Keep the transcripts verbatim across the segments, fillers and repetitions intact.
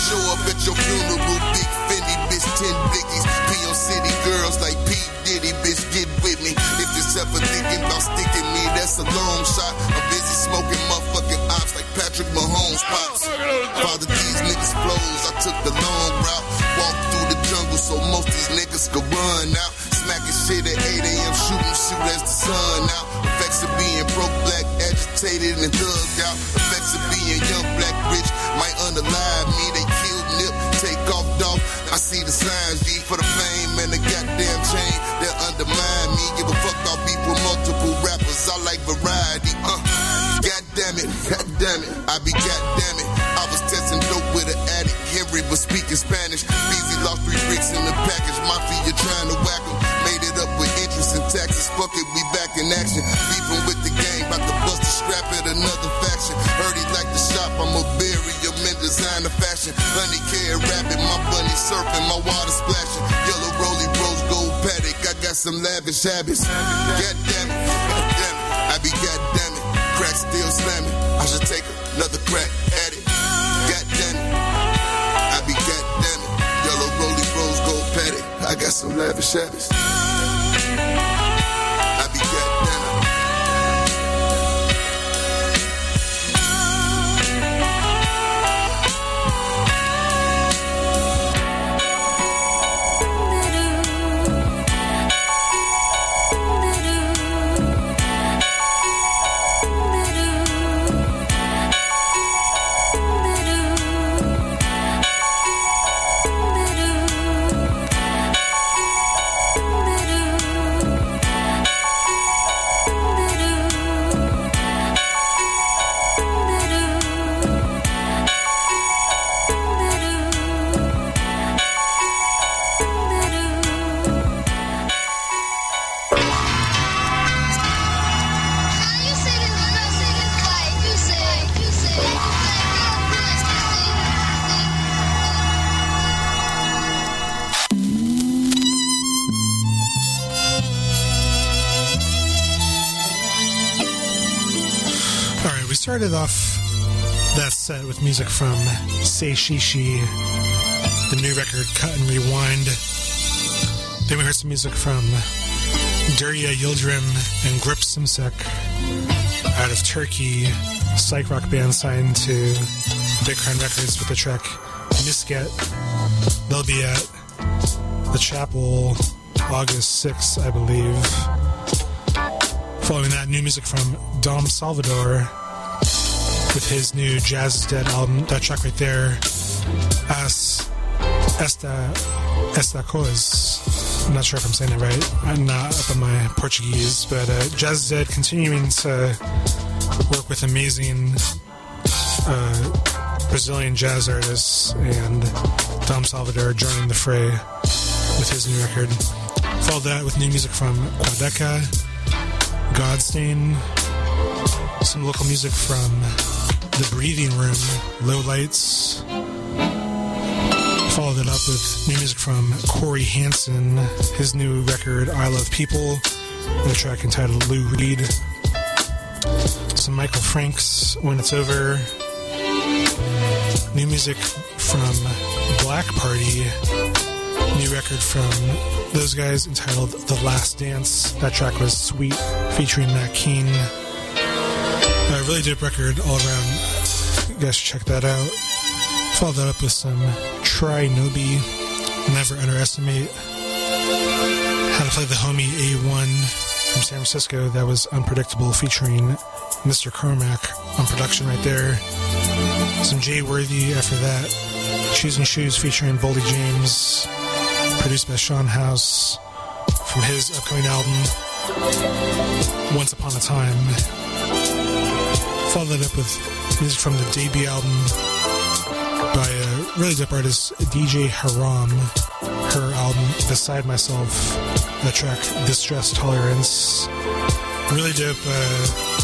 show up at your funeral, big Fendi, bitch, ten blickies. P on City girls like P. Diddy, bitch, get with me. If it's ever thinking about sticking me, that's a long shot. I'm busy smoking motherfucking ops like Patrick Mahomes pops. Father, these niggas flows, I took the long route. Walked through the jungle so most these niggas could run out. Smacking shit at eight a.m., shooting shoot as the sun out. Effects of being broke, black, agitated, and thugged out. Effects of being young, black, rich, might underlie me. They killed Nip, take off, dog. I see the signs, G, for the fame and the goddamn chain that undermine me. Give a fuck, I'll beef with multiple rappers. I like variety, uh. God damn it, god damn it, I be god damn it. I was testing dope with an addict. Henry was speaking Spanish. Beezy lost three bricks in the package. Mafia trying to whack him. Made it up with interest and taxes. Fuck it, we back in action. Beefing with the gang, about to bust a strap at another faction. Heard he like the shop, I'ma bury him in designer fashion. Honey carrot rapping, my bunny surfing, my water splashing. Yellow rolly rose gold paddock. I got some lavish habits. God damn it, god damn it, I be god damn it. Crack still slamming. I should take another crack at it. God damn it, I be god damn it. Yellow rolly rose gold paddock. I got some lavish habits. I be god damn it. Started off that set with music from Say Shishi, the new record Cut and Rewind. Then we heard some music from Derya Yildirim and Grip Simsek out of Turkey, psych rock band signed to Big Crown Records with the track Misket. They'll be at the Chapel August sixth, I believe. Following that, new music from Dom Salvador with his new Jazz is Dead album. That track right there, As Esta Esta Coisa. I'm not sure if I'm saying it right. I'm not up on my Portuguese, but uh, Jazz is Dead continuing to work with amazing uh, Brazilian jazz artists, and Dom Salvador joining the fray with his new record. Followed that with new music from Quadeca, Godstain, some local music from The Breathing Room, Low Lights. Followed it up with new music from Corey Hansen, his new record I Love People, and a track entitled Lou Reed. Some Michael Franks, When It's Over. New music from Black Party, new record from those guys entitled The Last Dance. That track was Sweet, featuring Matt Keane. A really dope record all around. You guys should check that out. Followed that up with some Try Nobi, Never Underestimate. How to Play the Homie A one from San Francisco. That was Unpredictable, featuring Mister Carmack on production right there. Some Jay Worthy after that. Choosing Shoes featuring Boldy James, produced by Sean House, from his upcoming album Once Upon a Time. Followed that up with music from the debut album by a really dope artist, D J Haram. Her album, Beside Myself, that track Distress Tolerance. Really dope, uh,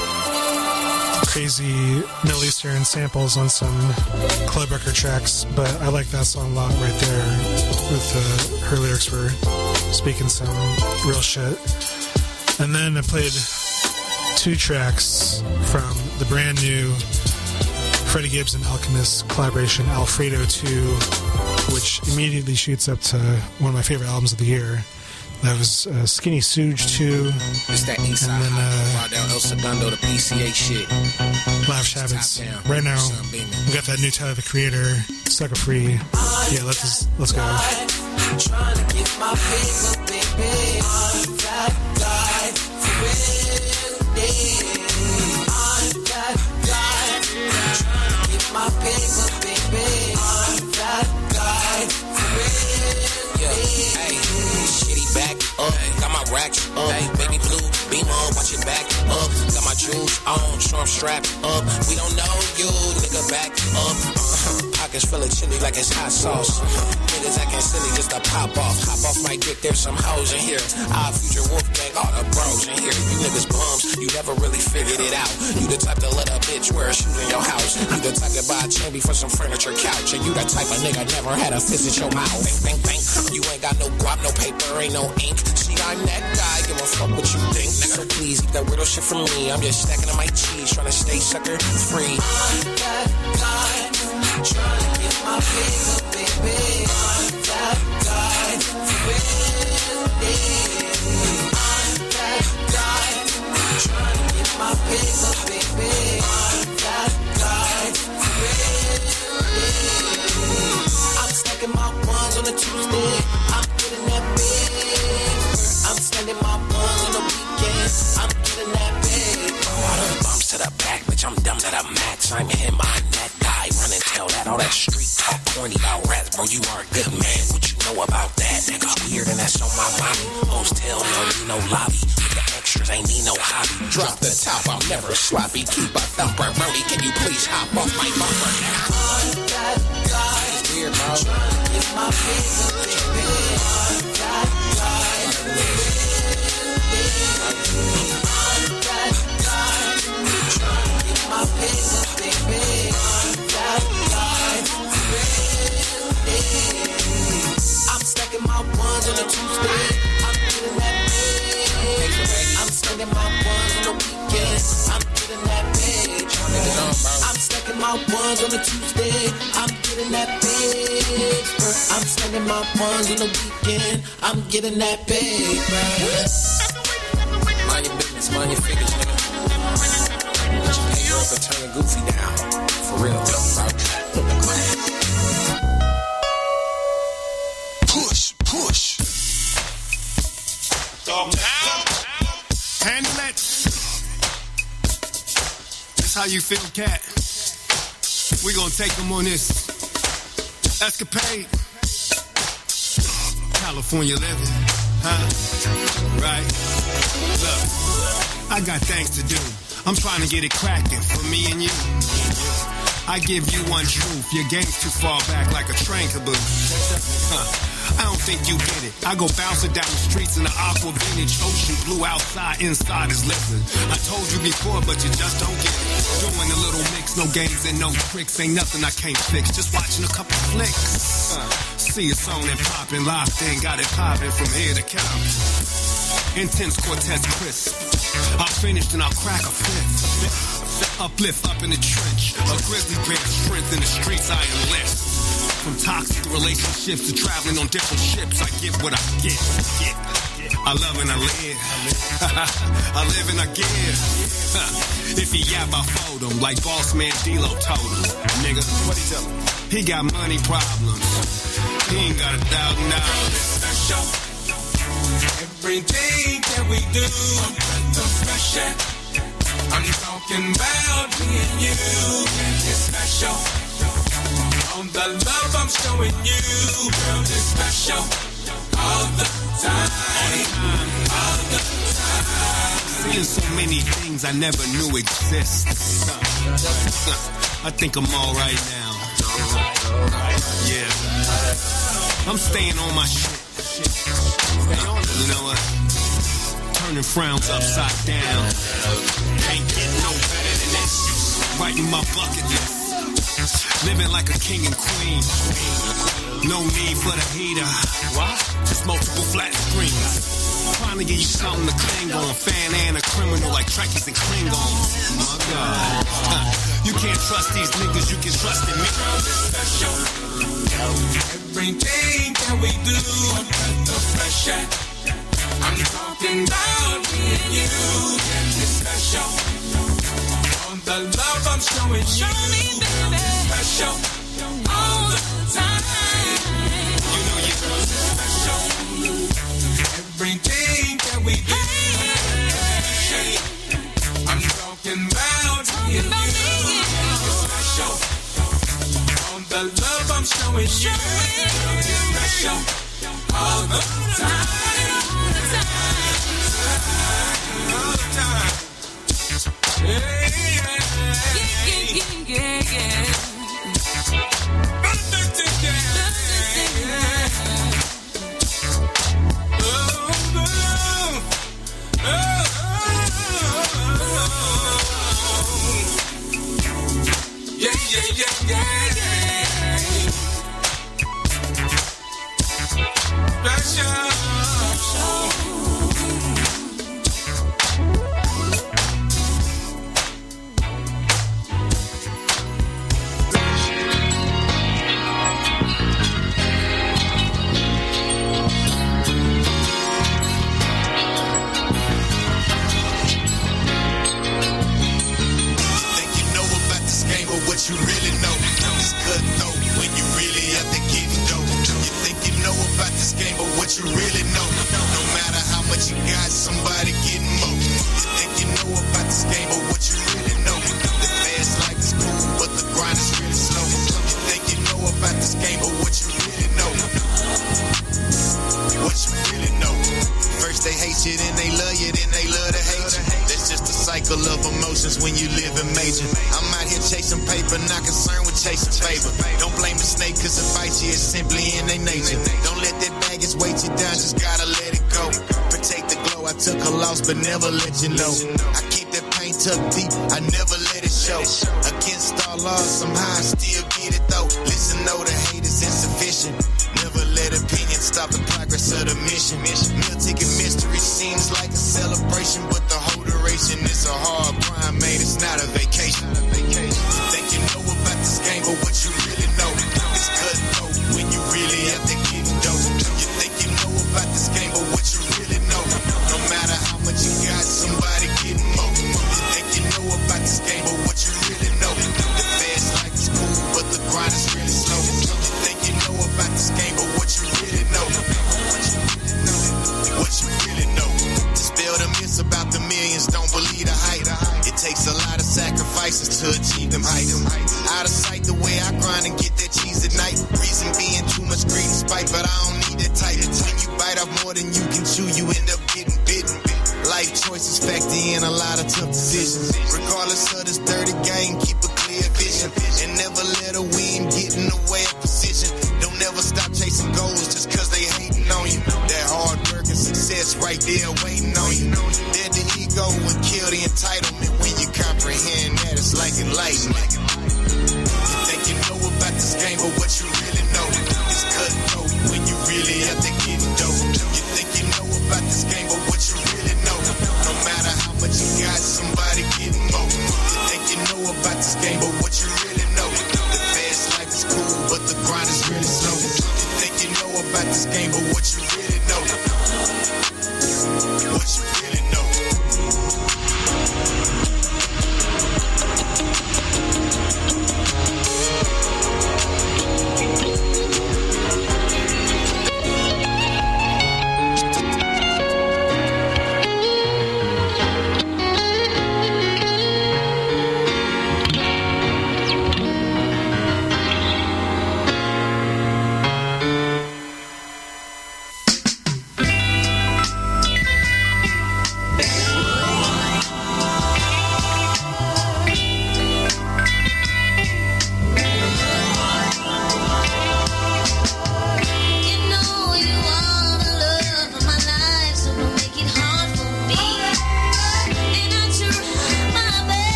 crazy Middle Eastern samples on some club record tracks, but I like that song a lot right there. With uh, her lyrics were speaking some real shit. And then I played two tracks from the brand new Freddie Gibbs and Alchemist collaboration Alfredo two, which immediately shoots up to one of my favorite albums of the year. That was uh, Skinny Suge two. It's that east side, and then uh, down El Segundo, the P C A shit. Lavish Habits. Right now, we got that new Tyler the Creator, Sucker Free. Yeah, let's let's go. Trying to get my paper, baby. I'm that guy for real, yeah. I'm that guy. Trying to get my paper, baby. I'm that guy for real, yeah. Hey, shitty back up, got my racks up. Hey, baby blue, beam on, watch it back up. Got my jewels on, Trump strap up. We don't know you, nigga, back up. Uh-huh. Pockets full of chili like it's hot sauce. Niggas acting silly just to pop off. Hop off my dick, there's some hoes in here. Our future wolf gang, all the bros in here. You niggas bums, you never really figured it out. You the type to let a bitch wear a shoe in your house. You the type to buy a chambi for some furniture couch. And you the type of nigga never had a fist at your mouth. Bang, bang, bang. You ain't got no guap, no paper, ain't no ink. See, I'm that guy, give a fuck what you think. So please, keep that weirdo shit from me. I'm just stacking on my cheese, trying to stay sucker free. I'm that guy, trying to get my paper, baby. I'm that guy, for real, yeah. I'm that guy, trying to get my paper, baby. I'm that guy, for real, yeah. I'm stacking my ones on a Tuesday. I'm getting that big. I'm spending my ones on the weekend. I'm getting that big. All the bumps to the back, bitch, I'm dumb to the max. I'm him, I'm that guy. Run and tell that, all that street talk, corny about rats, bro, you are a good man. What you know about that, nigga? Weird and that's on my mommy. Hoes tell me don't need no lobby. With the extras, ain't need no hobby. Drop the top, I'm never sloppy. Keep a thumper, Brody, can you please hop off my bumper now? I'm that guy. It's weird, bro. Trying to get my paper, baby. I'm that guy. I'm that guy. Trying to get my paper, baby. I'm that guy. I'm stacking my ones on a Tuesday. I'm getting that big. I'm spending my ones on the weekend. I'm getting that big. I'm stacking my ones on a Tuesday. I'm getting that big. I'm spending my ones on the weekend. I'm getting that big. Mind your business, mind your figures, nigga. Let your pay up and turn goofy down. For real, bro. Push, push. Dogtown. Handle it. That's how you feel, cat. We gonna take them on this escapade. California living, huh? Right? Look, I got things to do. I'm trying to get it cracking for me and you. I give you one truth. Your game's too far back like a train caboose. Huh. I don't think you get it. I go bouncing down the streets in the aqua vintage ocean blue outside, inside is listen. I told you before, but you just don't get it. Doing a little mix, no games and no tricks. Ain't nothing I can't fix. Just watching a couple flicks. Uh, see it's on and popping, locked in, got it popping from here to Compton. Intense Cortez crisp. I finished and I'll crack a fifth. Uplift up in the trench. A grizzly bear strength in the streets I enlist. From toxic relationships to traveling on different ships, I get what I get. I love and I live. I live and I give. If he yap, I fold him like boss man D-Lo told him. Nigga, what he tell him? He got money problems. He ain't got a thousand dollars. Special. Everything that we do, a breath of fresh air. I'm talking about me and you, and it's special. On the love I'm showing you, girl, it's special. All the time, all the time. Seeing so many things I never knew exist. I think I'm all right now. Yeah. I'm staying on my shit. You know what? Turning frowns upside down. Ain't getting no better than this. Writing my bucket list. Living like a king and queen. No need for the heater. Just multiple flat screens. Trying to get you something to cling on. Fan and a criminal like Trekkies and Klingons. My God. You can't trust these niggas, you can trust in me. Special. Everything that we do, the pressure. I'm talking about me and you. It's special. On the love I'm showing you. Show me, baby. Special. All the time. You know you know special. Everything that we do. Hey. I'm talking about me and you. It's special. On the love I'm showing you. It's special. All the time. All the time. Hey, yeah, yeah, yeah, yeah. But never let you know. I keep that pain tucked deep, I never let it show. Against all odds, somehow I still get it though. Listen, no, the hate is insufficient. Never let opinion stop the progress of the mission. Meal ticket mystery seems like a celebration, but the whole duration is a hard grind, mate. It's not a vacation. You think you know about this game, but what you really know is cutthroat when you really have to get dope. You think you know about this game, but what you really know, no matter how much you got, somebody getting more. You think you know about this game, but what you really know, the fast life is cool, but the grind is really slow. You think you know about this game, but what you really know, what you really know. Dispel the myths about the millions, don't believe the hype. It takes a lot of sacrifices to achieve them heights. Out of sight, the way I grind and get that cheese at night. Reason being too much greed and spite, but I don't need that type. When you bite off more than you can chew, you end up getting bitten. Life choices factor in a lot of tough decisions. Regardless of this dirty game, keep a clear vision. And never let a win get in the way of position. Don't never stop chasing goals just cause they hating on you. That hard work and success right there waiting on you. Dead the ego and kill the entitlement. When you comprehend that, it's like enlightenment. You think you know about this game, but what you really know is cutthroat when you really have to get dope. You think you know about this game, but what you really know, no matter how much you got, somebody getting more. You think you know about this game, but what you really know, the fast life is cool, but the grind is really slow. You think you know about this game, but what you really know, what you really know.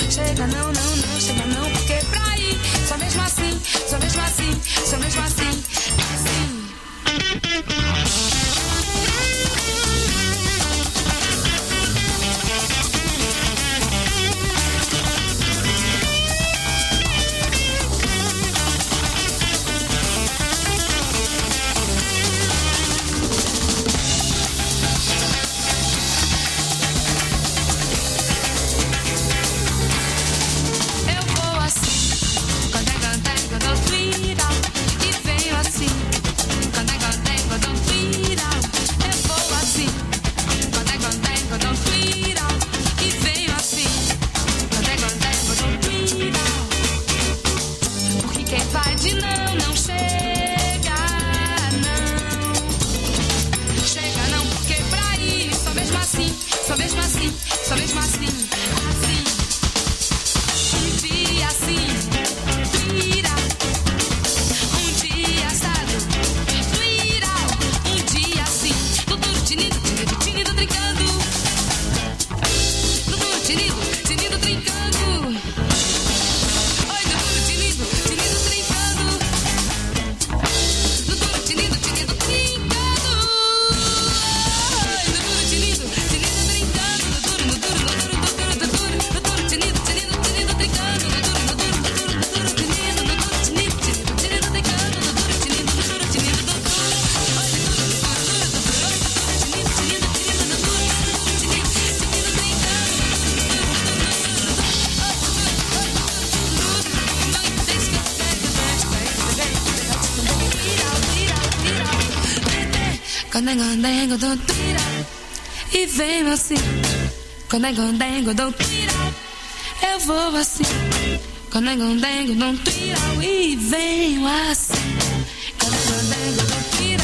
Chega não, não, não, chega não, porque pra ir, só mesmo assim, só mesmo assim, só mesmo assim, assim. Condengo, dou tira e venho assim. Condengo, dou tira, eu vou assim. Condengo, dou tira e venho assim. Condengo, dou tira.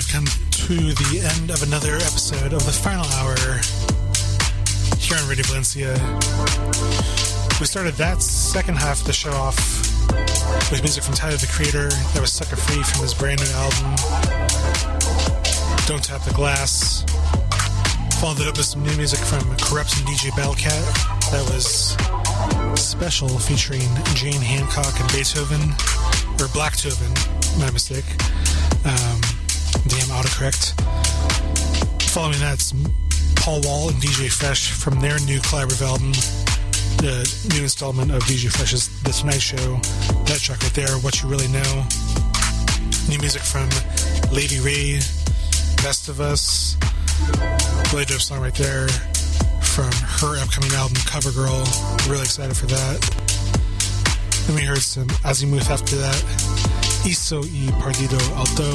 have come to the end of another episode of the final hour here on Radio Valencia. We started that second half of the show off with music from Tyler, the Creator. That was Sucker Free from his brand new album, Don't Tap the Glass. Followed it up with some new music from Corrupt and D J Bellcat. That was Special featuring Jane Hancock and Beethoven, or Blacktoven, my mistake. Um, damn autocorrect. Following that, it's Paul Wall and D J Fresh from their new collaborative album, the new installment of D J Fresh's The Tonight Show. That track right there, What You Really Know. New music from Lady Ray, Best of Us. Really dope song right there from her upcoming album, CoverGirl. Really excited for that. Then we heard some Azimuth after that. Isso y Partido Alto.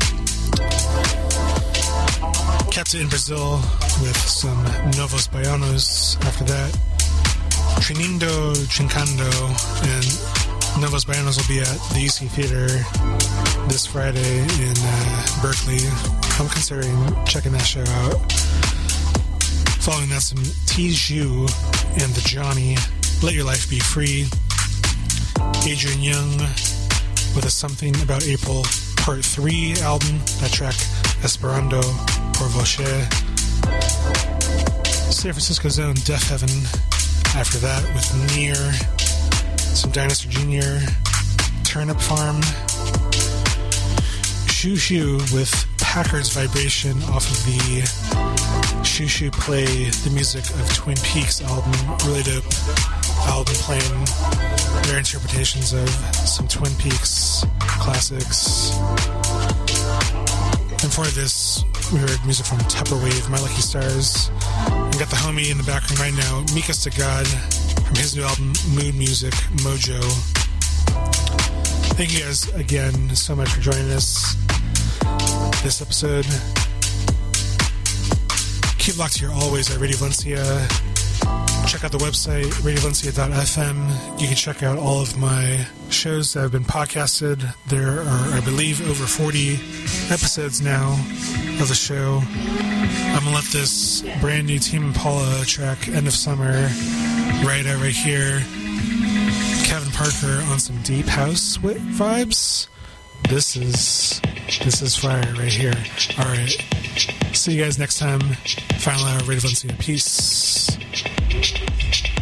Kept it in Brazil with some Novos Baianos after that. Trinindo Trincando and Novos Baianos will be at the U C Theater this Friday in uh, Berkeley. I'm considering checking that show out. Following that, some Tiju and the Johnny, Let Your Life Be Free. Adrian Young with a Something About April Part three album. That track, Esperando por Você. San Francisco's own Deaf Heaven. After that, with Near, some Dinosaur Junior, Turnip Farm. Shoo Shoo with Packard's Vibration off of the Shoo Shoo Play the Music of Twin Peaks album. Really dope album playing their interpretations of some Twin Peaks classics. And for this, we heard music from Tupperwave, My Lucky Stars. We got the homie in the background right now, Mikas to God, from his new album, Mood Music, Mojo. Thank you guys again so much for joining us this episode. Keep locked here always at Radio Valencia. Check out the website, radio valencia dot f m. You can check out all of my shows that have been podcasted. There are, I believe, over forty episodes now of the show. I'm going to let this brand new Tame Impala track, End of Summer, right out right here. Kevin Parker on some deep house vibes. This is, this is fire right here. All right. See you guys next time. Final hour, Radio Valencia. Peace.